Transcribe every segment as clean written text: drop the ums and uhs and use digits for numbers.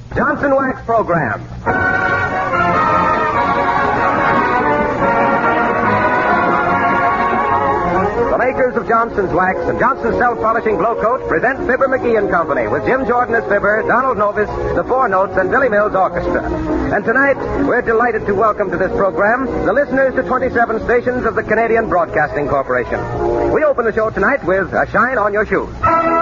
Johnson Wax Program. The makers of Johnson's Wax and Johnson's Self-Polishing Glow Coat present Fibber McGee and Company with Jim Jordan as Fibber, Donald Novis, the Four Notes, and Billy Mills Orchestra. And tonight, we're delighted to welcome to this program the listeners to 27 stations of the Canadian Broadcasting Corporation. We open the show tonight with A Shine on Your Shoes.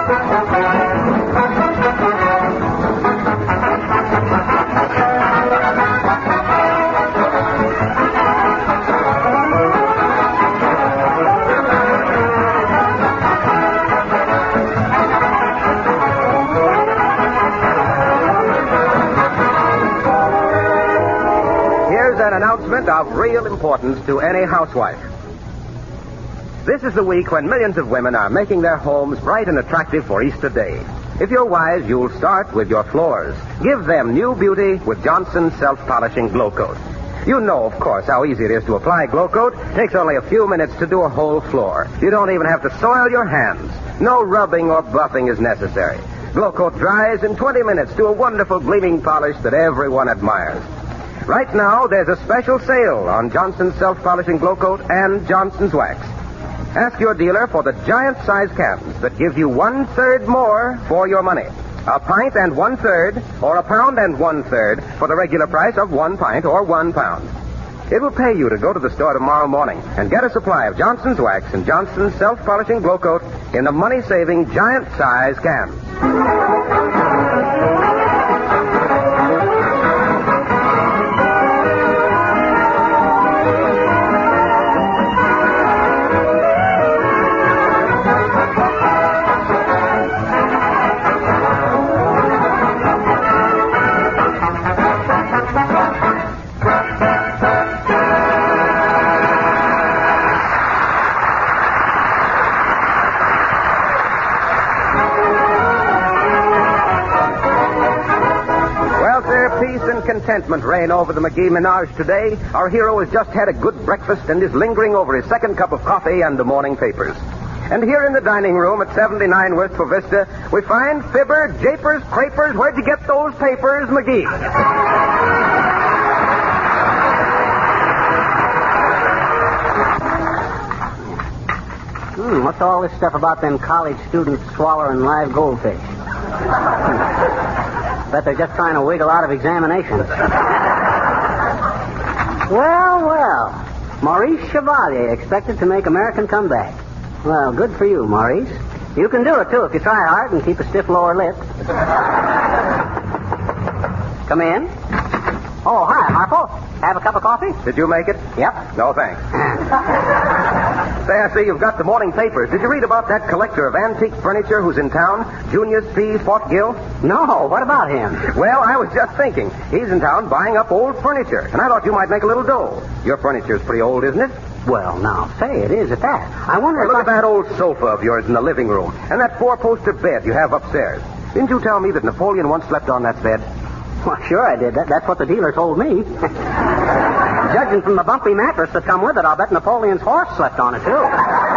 An announcement of real importance to any housewife. This is the week when millions of women are making their homes bright and attractive for Easter Day. If you're wise, you'll start with your floors. Give them new beauty with Johnson's Self-Polishing Glow Coat. You know, of course, how easy it is to apply Glow Coat. It takes only a few minutes to do a whole floor. You don't even have to soil your hands. No rubbing or buffing is necessary. Glow Coat dries in 20 minutes to a wonderful gleaming polish that everyone admires. Right now, there's a special sale on Johnson's Self-Polishing Glow Coat and Johnson's Wax. Ask your dealer for the giant-size cans that give you 1/3 more for your money. A pint and 1/3, or a pound and 1/3 for the regular price of 1 pint or 1 pound. It will pay you to go to the store tomorrow morning and get a supply of Johnson's Wax and Johnson's Self-Polishing Glow Coat in the money-saving giant-size cans. Contentment reign over the McGee menage today. Our hero has just had a good breakfast and is lingering over his second cup of coffee and the morning papers. And here in the dining room at 79 West for Vista, we find Fibber, Japers, Crapers. Where'd you get those papers, McGee? What's all this stuff about them college students swallowing live goldfish? Bet they're just trying to wiggle out of examinations. Well. Maurice Chevalier expected to make American comeback. Well, good for you, Maurice. You can do it, too, if you try hard and keep a stiff lower lip. Come in. Oh, hi, Harpo. Have a cup of coffee? Did you make it? Yep. No, thanks. Say, I see you've got the morning papers. Did you read about that collector of antique furniture who's in town, Junius P. Fortgill? No, what about him? Well, I was just thinking. He's in town buying up old furniture, and I thought you might make a little dough. Your furniture's pretty old, isn't it? Well, now, say it is at that. I wonder if look at that old sofa of yours in the living room, and that 4-poster bed you have upstairs. Didn't you tell me that Napoleon once slept on that bed? Well, sure I did. That's what the dealer told me. Judging from the bumpy mattress that come with it, I'll bet Napoleon's horse slept on it, too.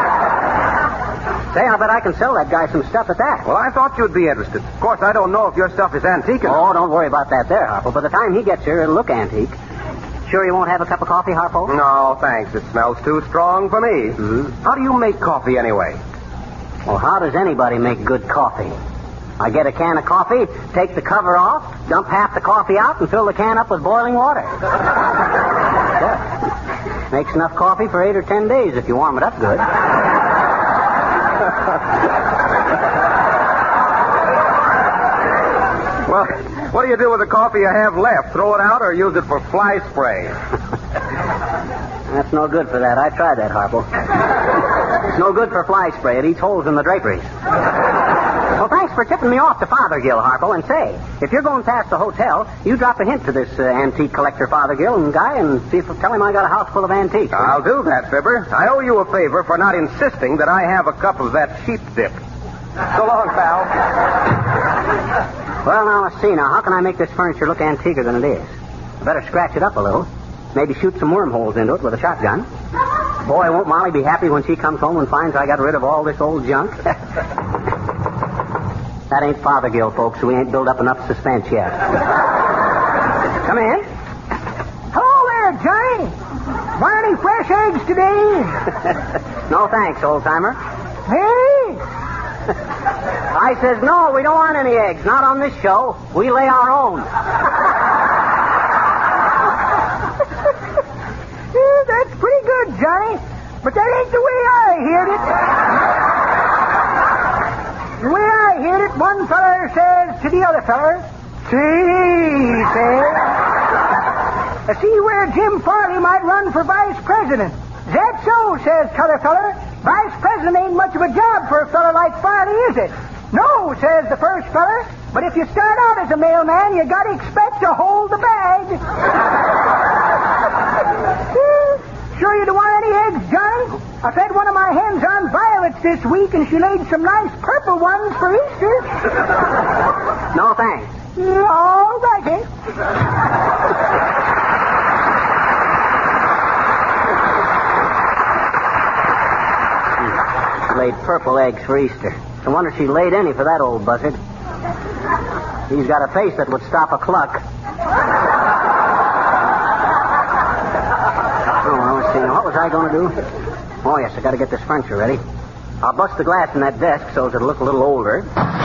Say, I'll bet I can sell that guy some stuff at that. Well, I thought you'd be interested. Of course, I don't know if your stuff is antique or... Oh, don't worry about that there, Harpo. By the time he gets here, it'll look antique. Sure you won't have a cup of coffee, Harpo? No, thanks. It smells too strong for me. Mm-hmm. How do you make coffee, anyway? Well, how does anybody make good coffee? I get a can of coffee, take the cover off, dump half the coffee out, and fill the can up with boiling water. Makes enough coffee for 8 or 10 days if you warm it up good. Well, what do you do with the coffee you have left? Throw it out or use it for fly spray? That's no good for that. I tried that, Harpo. It's no good for fly spray. It eats holes in the draperies. Well, thanks for tipping me off to Fothergill, Harpo. And say, if you're going past the hotel, you drop a hint to this antique collector Fothergill and guy and tell him I got a house full of antiques. I'll do that, Fibber. I owe you a favor for not insisting that I have a cup of that sheep dip. So long, pal. Well, now, let's see. Now, how can I make this furniture look antiquer than it is? I better scratch it up a little. Maybe shoot some wormholes into it with a shotgun. Boy, won't Molly be happy when she comes home and finds I got rid of all this old junk. That ain't Fothergill, folks. We ain't built up enough suspense yet. Come in. Hello there, Johnny. Want any fresh eggs today? No thanks, old-timer. Hey? I says, no, we don't want any eggs. Not on this show. We lay our own. Yeah, that's pretty good, Johnny. But that ain't the way I heard it. The way I heard it, one feller says to the other feller, see, says, see where Jim Farley might run for vice president. Is that so, says t'other feller. Vice president ain't much of a job for a feller like Farley, is it? No, says the first feller. But if you start out as a mailman, you gotta expect to hold the bag. Sure you don't want any eggs, Johnny? I fed one of my hens on violets this week, and she laid some nice purple ones for Easter. No thanks. All righty. Laid purple eggs for Easter. No wonder she laid any for that old buzzard. He's got a face that would stop a cluck. Oh, well, let's see. Now, what was I going to do? Oh, yes, I got to get this furniture ready. I'll bust the glass in that desk so it'll look a little older.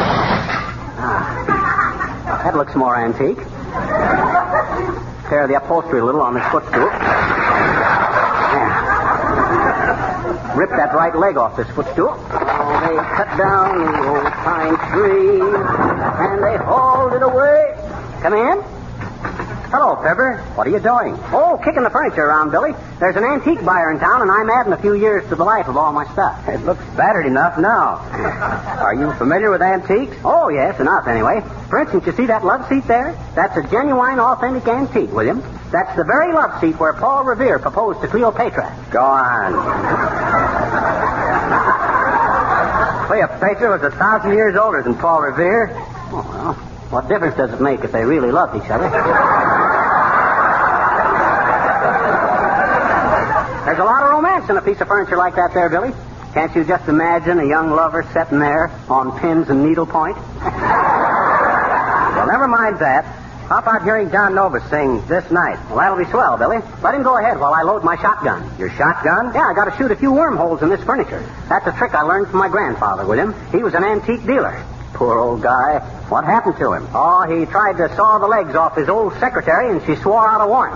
That looks more antique. Tear the upholstery a little on this footstool. Yeah. Rip that right leg off this footstool. Oh, they cut down the old pine tree, and they hauled it away. Come in. Hello, Fibber. What are you doing? Oh, kicking the furniture around, Billy. There's an antique buyer in town, and I'm adding a few years to the life of all my stuff. It looks battered enough now. Are you familiar with antiques? Oh, yes, enough anyway. For instance, you see that love seat there? That's a genuine, authentic antique, William. That's the very love seat where Paul Revere proposed to Cleopatra. Go on. Cleopatra was 1,000 years older than Paul Revere. Oh, well, what difference does it make if they really loved each other? There's a lot of romance in a piece of furniture like that there, Billy. Can't you just imagine a young lover sitting there on pins and needlepoint? Well, never mind that. How about hearing Don Novus sing This Night? Well, that'll be swell, Billy. Let him go ahead while I load my shotgun. Your shotgun? Yeah, I got to shoot a few wormholes in this furniture. That's a trick I learned from my grandfather, William. He was an antique dealer. Poor old guy. What happened to him? Oh, he tried to saw the legs off his old secretary, and she swore out a warrant.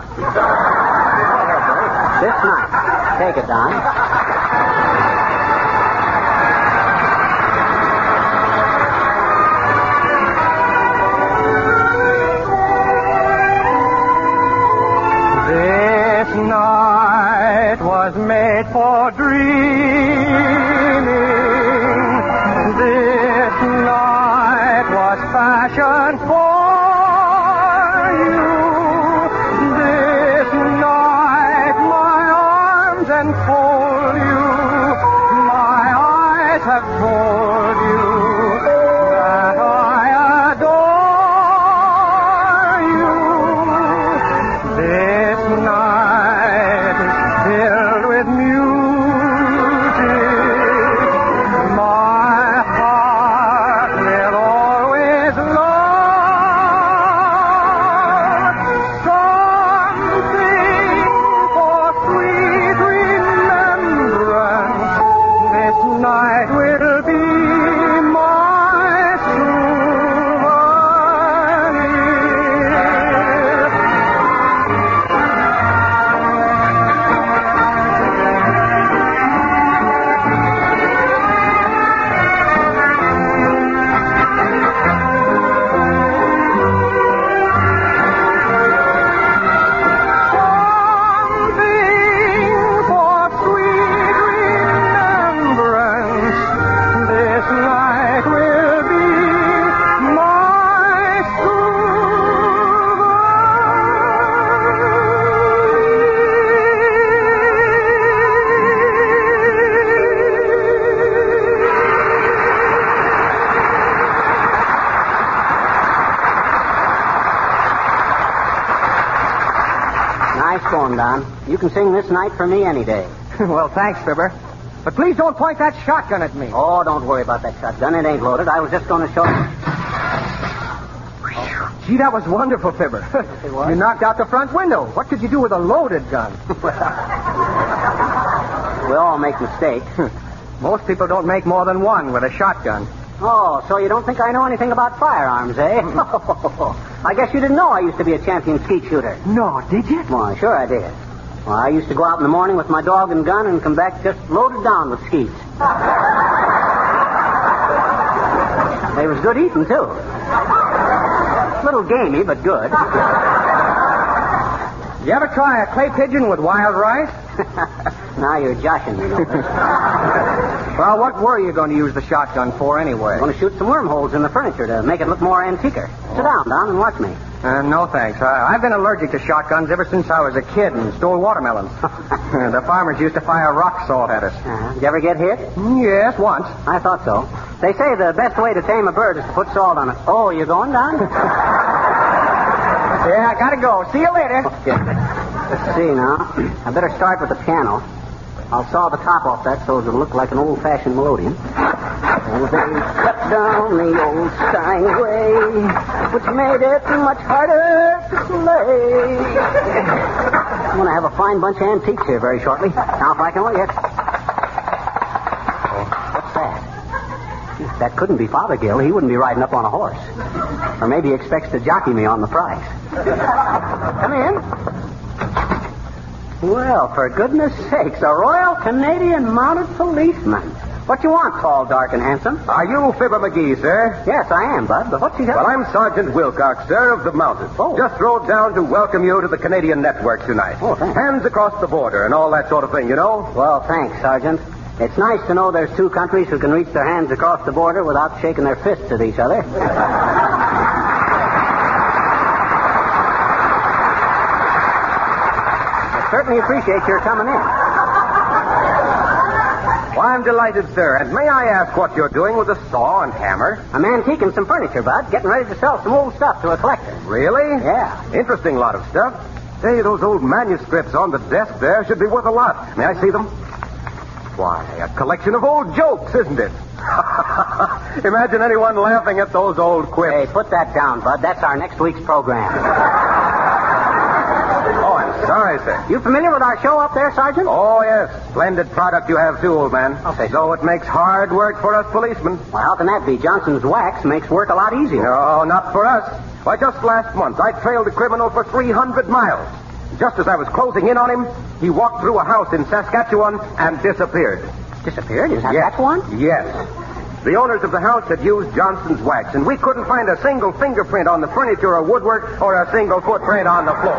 This Night. Take it, Don. This night was made for dreaming. This night was fashioned for you. This night my arms enfold you. My eyes have told you that I adore you. This night is filled with music. My heart will always love something for sweet remembrance. This night will be my souvenir. Something for sweet remembrance. This night will be my Nice poem, Don. You can sing This Night for me any day. Well, thanks, Fibber. But please don't point that shotgun at me. Oh, don't worry about that shotgun. It ain't loaded. I was just going to show you. Gee, that was wonderful, Fibber. It was? You knocked out the front window. What could you do with a loaded gun? We all make mistakes. Most people don't make more than one with a shotgun. Oh, so you don't think I know anything about firearms, eh? I guess you didn't know I used to be a champion skeet shooter. No, did you? Why, sure I did. Well, I used to go out in the morning with my dog and gun and come back just loaded down with skeets. They was good eating, too. A little gamey, but good. You ever try a clay pigeon with wild rice? Now you're joshing me, Milton. Well, what were you going to use the shotgun for anyway? I'm going to shoot some wormholes in the furniture to make it look more antiquer. Sit down, Don, and watch me. No, thanks. I've been allergic to shotguns ever since I was a kid and stole watermelons. The farmers used to fire rock salt at us. Did you ever get hit? Yes, once. I thought so. They say the best way to tame a bird is to put salt on it. Oh, you going, Don? Yeah, I gotta go. See you later. Okay. Let's see now. I better start with the piano. I'll saw the top off that so it'll look like an old-fashioned melodeon. And they cut down the old Steinway, which made it much harder to play. I'm going to have a fine bunch of antiques here very shortly. Now, if I can only get... What's that? That couldn't be Fothergill. He wouldn't be riding up on a horse. Or maybe he expects to jockey me on the price. Come in. Well, for goodness sakes, a Royal Canadian Mounted Policeman. What you want, tall, dark, and handsome? Are you Fibber McGee, sir? Yes, I am, Bud, but what's he got? Well, I'm Sergeant Wilcox, sir, of the Mounted. Oh. Just rode down to welcome you to the Canadian network tonight. Oh, thanks. Hands across the border and all that sort of thing, you know? Well, thanks, Sergeant. It's nice to know there's two countries who can reach their hands across the border without shaking their fists at each other. I certainly appreciate your coming in. Well, I'm delighted, sir. And may I ask what you're doing with a saw and hammer? I'm antiquing some furniture, Bud. Getting ready to sell some old stuff to a collector. Really? Yeah. Interesting lot of stuff. Say, those old manuscripts on the desk there should be worth a lot. May I see them? Why, a collection of old jokes, isn't it? Imagine anyone laughing at those old quips. Hey, put that down, Bud. That's our next week's program. Oh, I'm sorry, sir. You familiar with our show up there, Sergeant? Oh, yes. Splendid product you have, too, old man. Okay. So it makes hard work for us policemen. Well, how can that be? Johnson's wax makes work a lot easier. No, not for us. Why, just last month, I trailed a criminal for 300 miles. Just as I was closing in on him, he walked through a house in Saskatchewan and disappeared. Disappeared? Is that Yes. that one? Yes. The owners of the house had used Johnson's wax, and we couldn't find a single fingerprint on the furniture or woodwork or a single footprint on the floor.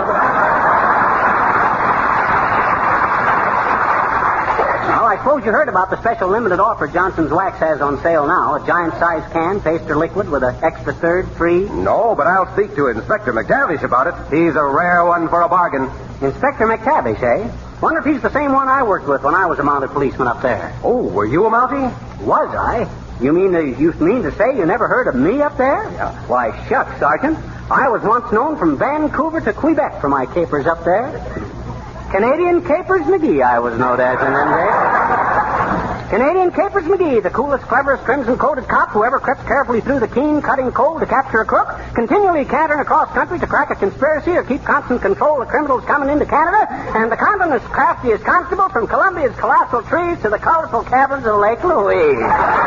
Well, I suppose you heard about the special limited offer Johnson's Wax has on sale now. A giant-sized can, paste or liquid, with an extra third free. No, but I'll speak to Inspector McTavish about it. He's a rare one for a bargain. Inspector McTavish, eh? Wonder if he's the same one I worked with when I was a mounted policeman up there. Oh, were you a Mountie? Was I? You mean to say you never heard of me up there? Yeah. Why, shucks, Sergeant. I was once known from Vancouver to Quebec for my capers up there. Canadian Capers McGee, I was known as in them days. Canadian Capers McGee, the coolest, cleverest, crimson-coated cop who ever crept carefully through the keen, cutting cold to capture a crook, continually cantering across country to crack a conspiracy or keep constant control of criminals coming into Canada, and the continent's craftiest constable from Columbia's colossal trees to the colorful caverns of Lake Louise.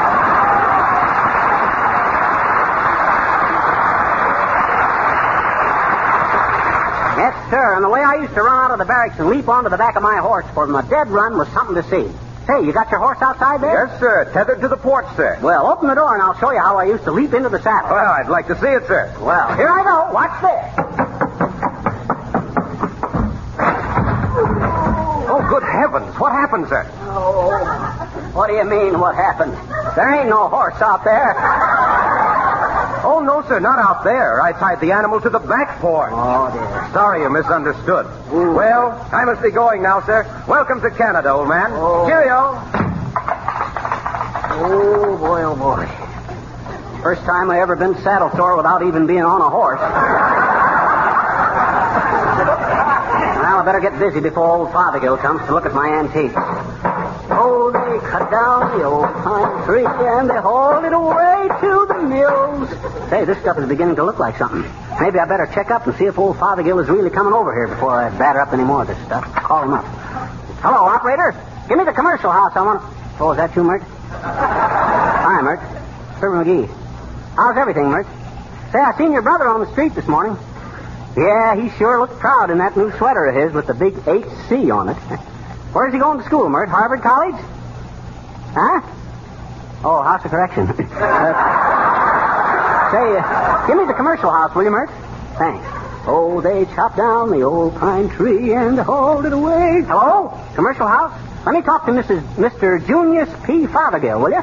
Yes, sir, and the way I used to run out of the barracks and leap onto the back of my horse for my dead run was something to see. Say, you got your horse outside there? Yes, sir. Tethered to the porch, sir. Well, open the door and I'll show you how I used to leap into the saddle. Well, I'd like to see it, sir. Well, here I go. Watch this. Oh, good heavens. What happened, sir? Oh, what do you mean, what happened? There ain't no horse out there. Oh, no, sir, not out there. I tied the animal to the back porch. Oh, dear. Sorry you misunderstood. Ooh. Well, I must be going now, sir. Welcome to Canada, old man. Oh. Cheerio. Oh, boy, oh, boy. First time I ever been saddle sore without even being on a horse. Well, I better get busy before old Fothergill comes to look at my antiques. Oh, they cut down the old pine tree and they hauled it away to the Mules. Say, this stuff is beginning to look like something. Maybe I better check up and see if old Fothergill is really coming over here before I batter up any more of this stuff. Call him up. Hello, operator. Give me the commercial house. I want to... Oh, is that you, Mert? Hi, Mert. Herb McGee. How's everything, Mert? Say, I seen your brother on the street this morning. Yeah, he sure looked proud in that new sweater of his with the big HC on it. Where's he going to school, Mert? Harvard College? Huh? Oh, House of Correction. Say, give me the commercial house, will you, Mert? Thanks. Oh, they chopped down the old pine tree and hauled it away. Hello? Commercial house? Let me talk to Mr. Junius P. Fothergill, will you?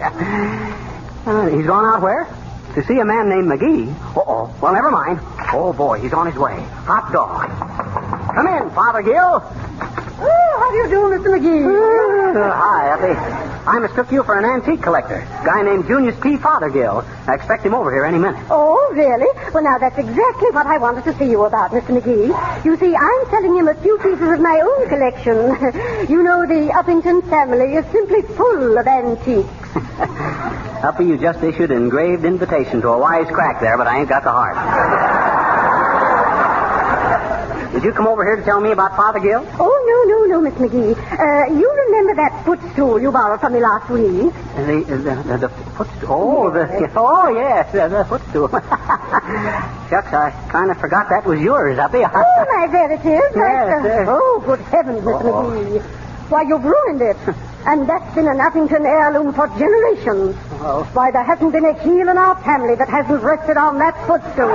He's gone out where? To see a man named McGee. Uh-oh. Well, never mind. Oh, boy, he's on his way. Hot dog. Come in, Fothergill. Oh, how do you do, Mr. McGee? Hi, Uppy. I mistook you for an antique collector. A guy named Junius P. Fothergill. I expect him over here any minute. Oh, really? Well, now, that's exactly what I wanted to see you about, Mr. McGee. You see, I'm selling him a few pieces of my own collection. You know, the Uppington family is simply full of antiques. Uppy, you just issued an engraved invitation to a wise crack there, but I ain't got the heart. Did you come over here to tell me about Fothergill? Oh, no, Miss McGee. You remember that footstool you borrowed from me last week? The footstool? Oh, yes, the footstool. Shucks, I kind of forgot that was yours, Uppy. Oh, my relatives. Yes. Oh, good heavens, Mr. McGee. Why, you've ruined it. And that's been an Uppington heirloom for generations. Oh. Why, there hasn't been a heel in our family that hasn't rested on that footstool.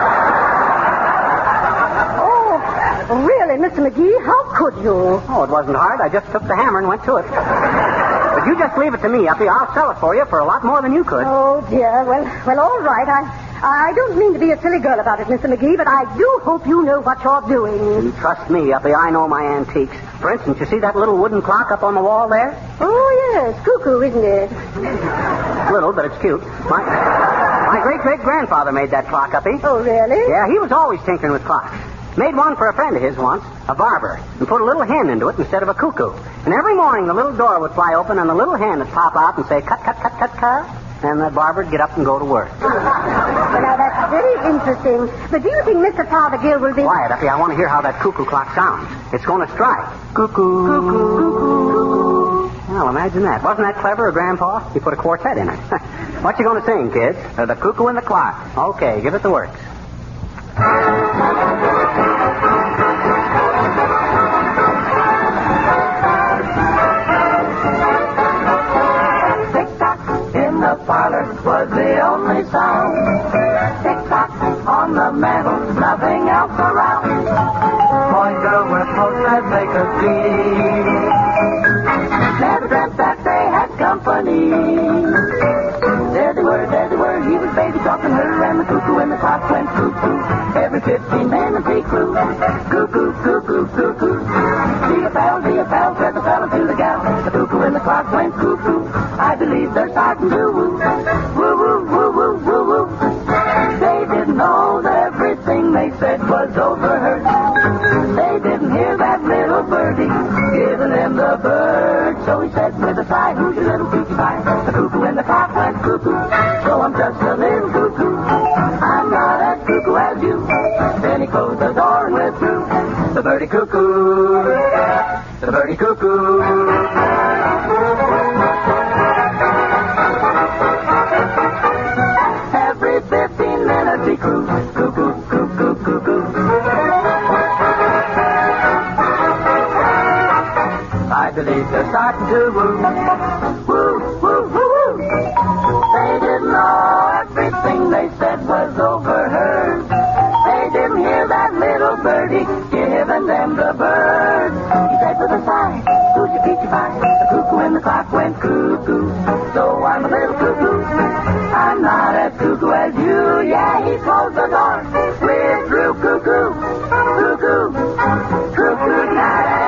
Really, Mr. McGee, how could you? Oh, it wasn't hard. I just took the hammer and went to it. But you just leave it to me, Uppy. I'll sell it for you for a lot more than you could. Oh, dear. Well, all right. I don't mean to be a silly girl about it, Mr. McGee, but I do hope you know what you're doing. You trust me, Uppy. I know my antiques. For instance, you see that little wooden clock up on the wall there? Oh, yes. Cuckoo, isn't it? Little, but it's cute. My great-great-grandfather made that clock, Uppy. Oh, really? Yeah, he was always tinkering with clocks. Made one for a friend of his once, a barber, and put a little hen into it instead of a cuckoo. And every morning the little door would fly open and the little hen would pop out and say, cut, cut, cut, cut, cut. And the barber would get up and go to work. Well, now, that's very interesting. But do you think Mr. Fothergill will be... Quiet, Uppy. I want to hear how that cuckoo clock sounds. It's going to strike. Cuckoo. Cuckoo. Cuckoo. Well, imagine that. Wasn't that clever, Grandpa? He put a quartet in it. What you going to sing, kids? The Cuckoo and the Clock. Okay, give it the works. Parlor was the only sound. Tick-tock on the mantel, nothing else around. Boy and girl were supposed as they could be. Never dreamt that they had company. There they were, he was baby talking her, and the cuckoo and the clock went cuckoo. Every 15 minutes he crew. Cuckoo, cuckoo, cuckoo. Be a pal, said the fella to the gal. The cuckoo and the clock went cuckoo. I believe they're starting to woo. Woo, woo, woo, woo, woo, woo. They didn't know that everything they said was overheard. They didn't hear that little birdie giving them the bird. So he said with a sigh, who's your little cuckoo pie? The cuckoo and the clock went cuckoo. So I'm just a little cuckoo. I'm not as cuckoo as you. Then he closed the door and withdrew. The birdie cuckoo. The birdie cuckoo. Every 15 minutes he crews. Cuckoo, cuckoo, cuckoo. I believe they're starting to woo. Woo, woo, woo, woo. They didn't know everything they said was overheard. They didn't hear that little birdie giving them the bird. He said with a sigh, who's your peachy pie? The cuckoo and the clock went cuckoo. So I'm a little cuckoo. I'm not as cuckoo as you. Yeah, he closed the door. Withdrew cuckoo. Cuckoo. Cuckoo night.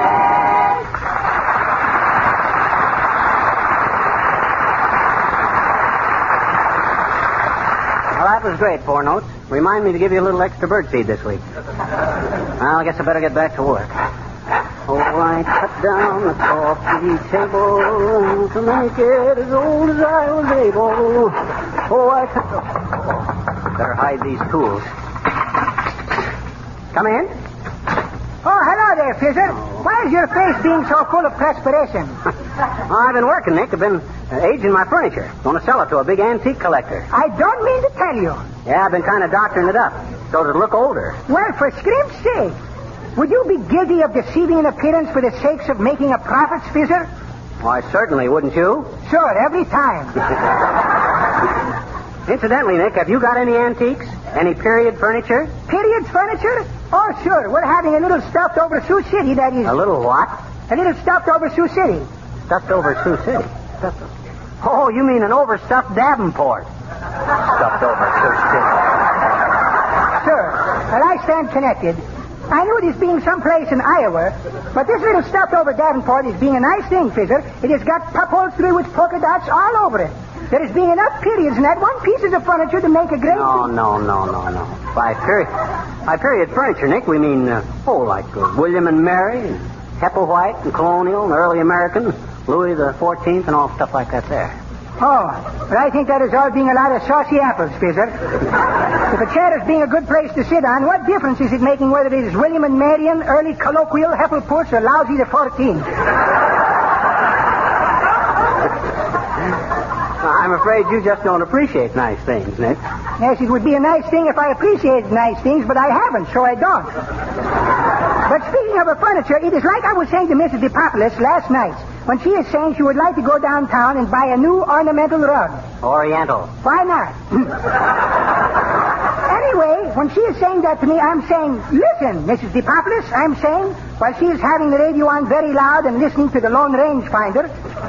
Well, that was great, Four Notes. Remind me to give you a little extra birdseed this week. Well, I guess I better get back to work. Oh, I cut down the coffee table to make it as old as I was able. Better hide these tools. Come in. Oh, hello there, Fizzer. Why is your face being so full of perspiration? I've been working, Nick. I've been aging my furniture. Want to sell it to a big antique collector. I don't mean to tell you. Yeah, I've been kind of doctoring it up so it'll look older. Well, for script's sake, would you be guilty of deceiving an appearance for the sakes of making a profit, Fizzer? Why, certainly, wouldn't you? Sure, every time. Incidentally, Nick, have you got any antiques? Any period furniture? Period furniture? Oh, sure. We're having a little stuffed over Sioux City, that is. A little what? A little stuffed over Sioux City. Stuffed over Sioux City? Oh, you mean an overstuffed Davenport. Stuffed over Sioux City. Sure. Well, I stand connected. I knew it as being someplace in Iowa, but this little stuffed over Davenport is being a nice thing, Fizzer. It has got upholstery with polka dots all over it. There is being enough periods in that one pieces of furniture to make a great... No. By period furniture, Nick, we mean, like William and Mary, and Hepplewhite, and Colonial, and Early American, Louis the 14th, and all stuff like that there. Oh, but I think that is all being a lot of saucy apples, Fizzer. If a chair is being a good place to sit on, what difference is it making whether it is William and Marion, Early Colloquial, Heppelpuss, or Lousy the 14th? I'm afraid you just don't appreciate nice things, Nick. Yes, it would be a nice thing if I appreciated nice things, but I haven't, so I don't. But speaking of her furniture, it is like I was saying to Mrs. DePopulis last night, when she is saying she would like to go downtown and buy a new ornamental rug. Oriental. Why not? Anyway, when she is saying that to me, I'm saying, listen, Mrs. DePopulis, I'm saying, while she is having the radio on very loud and listening to the Lone Rangefinder...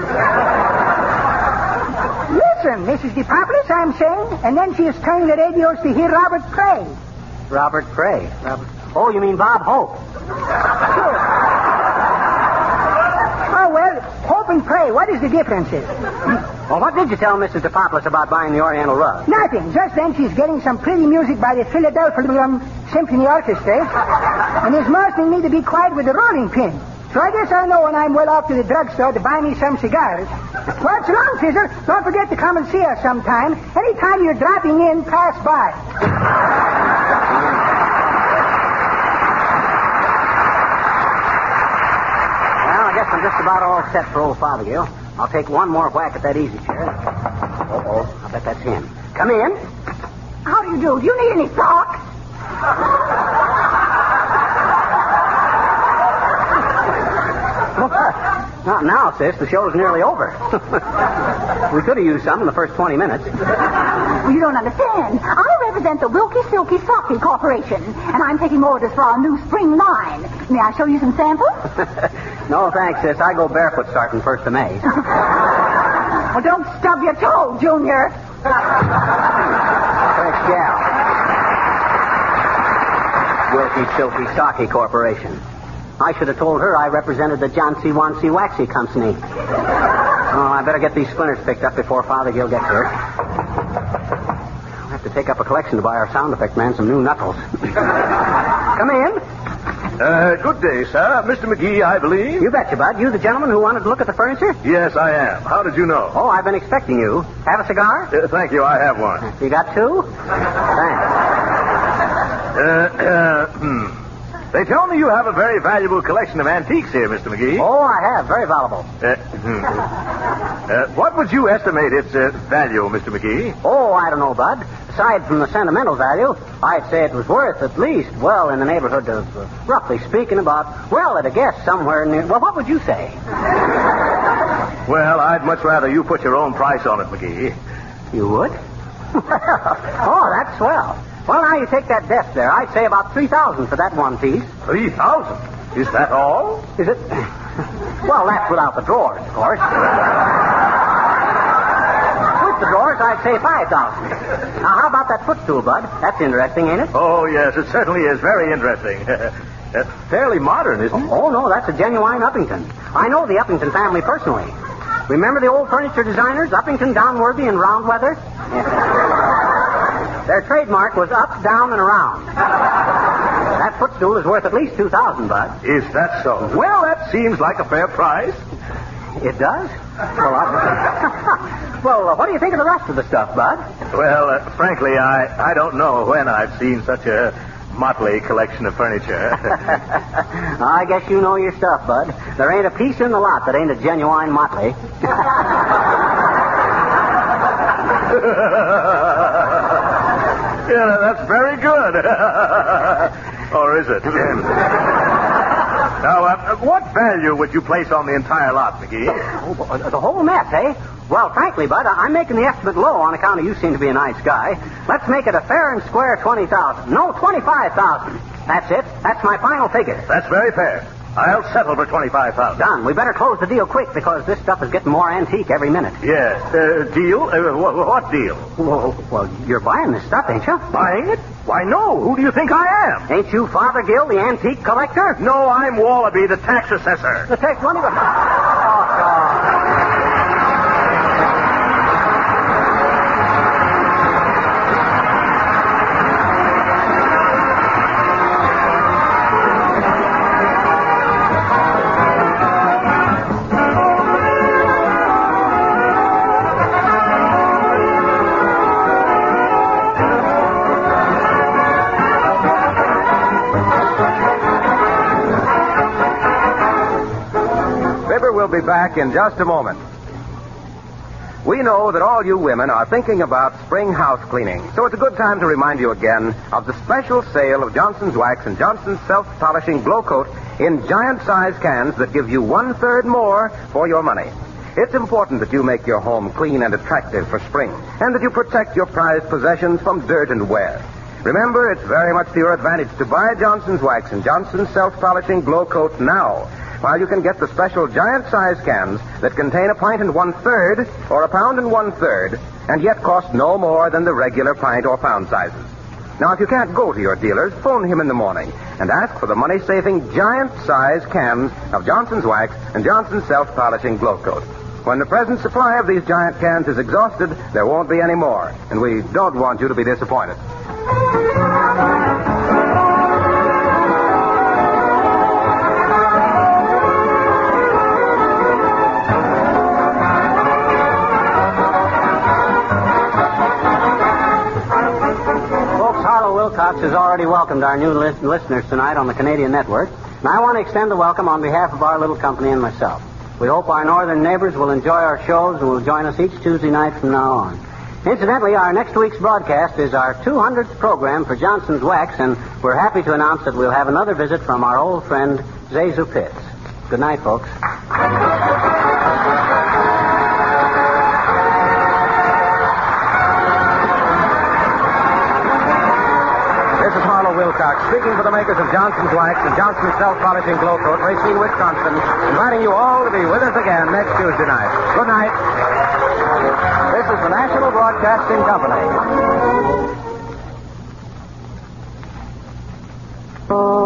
Listen, Mrs. DePopulis, I'm saying, and then she is turning the radios to hear Robert Cray. Robert Cray? Oh, you mean Bob Hope? Sure. Oh, well, Hope and Pray, what is the difference? Well, what did you tell Mrs. DePopulis about buying the Oriental rug? Nothing. Just then she's getting some pretty music by the Philadelphia Symphony Orchestra and is motioning me to be quiet with the rolling pin. So I guess I'll know when I'm well off to the drugstore to buy me some cigars. Well, so long, Fizzer. Don't forget to come and see us sometime. Anytime you're dropping in, pass by. Well, I guess I'm just about all set for old Fothergill. I'll take one more whack at that easy chair. Uh-oh, I bet that's him. Come in. How do you do? Do you need any socks? Not now, sis. The show's nearly over. We could have used some in the first 20 minutes. Well, you don't understand. I represent the Wilkie Silky Socky Corporation, and I'm taking orders for our new spring line. May I show you some samples? No, thanks, sis. I go barefoot starting 1st of May. Well, don't stub your toe, Junior. Fresh gal. Wilkie Silky Socky Corporation. I should have told her I represented the Johnsy Wansy Waxy Company. Oh, I better get these splinters picked up before Fothergill gets here. I'll have to take up a collection to buy our sound effect man some new knuckles. Come in. Good day, sir. Mr. McGee, I believe. You betcha, Bud. You the gentleman who wanted to look at the furniture? Yes, I am. How did you know? Oh, I've been expecting you. Have a cigar? Thank you. I have one. You got two? Thanks. They tell me you have a very valuable collection of antiques here, Mr. McGee. Oh, I have. Very valuable. What would you estimate its value, Mr. McGee? Oh, I don't know, Bud. Aside from the sentimental value, I'd say it was worth at least, well, in the neighborhood of, roughly speaking, about, well, at a guess, somewhere near... Well, what would you say? Well, I'd much rather you put your own price on it, McGee. You would? Oh, that's swell. Well, now you take that desk there. I'd say about $3,000 for that one piece. $3,000? Is that all? Is it? Well, that's without the drawers, of course. With the drawers, I'd say $5,000. Now, how about that footstool, Bud? That's interesting, ain't it? Oh, yes, it certainly is very interesting. Fairly modern, isn't it? Oh, no, that's a genuine Uppington. I know the Uppington family personally. Remember the old furniture designers, Uppington, Downworthy, and Roundweather? Yeah. Their trademark was up, down, and around. That footstool is worth at least $2,000, Bud. Is that so? Well, that seems like a fair price. It does? Well, Well, what do you think of the rest of the stuff, Bud? Well, frankly, I don't know when I've seen such a motley collection of furniture. I guess you know your stuff, Bud. There ain't a piece in the lot that ain't a genuine motley. Yeah, that's very good. Or is it? Now, what value would you place on the entire lot, McGee? Oh, the whole mess, eh? Well, frankly, Bud, I'm making the estimate low on account of you seem to be a nice guy. Let's make it a fair and square $20,000. No, $25,000. That's it. That's my final figure. That's very fair. I'll settle for $25,000. Done. We better close the deal quick because this stuff is getting more antique every minute. Yes. Deal? What deal? Well, you're buying this stuff, ain't you? Buying it? Why, no. Who do you think I am? Ain't you Father Gill, the antique collector? No, I'm Wallaby, the tax assessor. The tax money? Oh, God. We'll be back in just a moment. We know that all you women are thinking about spring house cleaning, so it's a good time to remind you again of the special sale of Johnson's Wax and Johnson's Self-Polishing Glow Coat in giant-sized cans that give you 1/3 more for your money. It's important that you make your home clean and attractive for spring, and that you protect your prized possessions from dirt and wear. Remember, it's very much to your advantage to buy Johnson's Wax and Johnson's Self-Polishing Glow Coat now, while you can get the special giant-sized cans that contain 1 1/4 or 1 1/3 pounds, and yet cost no more than the regular pint or pound sizes. Now, if you can't go to your dealers, phone him in the morning and ask for the money-saving giant-sized cans of Johnson's Wax and Johnson's Self-Polishing Glow Coat. When the present supply of these giant cans is exhausted, there won't be any more, and we don't want you to be disappointed. Wilcox has already welcomed our new listeners tonight on the Canadian network, and I want to extend the welcome on behalf of our little company and myself. We hope our northern neighbors will enjoy our shows and will join us each Tuesday night from now on. Incidentally, our next week's broadcast is our 200th program for Johnson's Wax, and we're happy to announce that we'll have another visit from our old friend, Zazu Pitts. Good night, folks. Wilcox, speaking for the makers of Johnson's Wax and Johnson's Self-Polishing Glow Coat, Racine, Wisconsin, inviting you all to be with us again next Tuesday night. Good night. This is the National Broadcasting Company.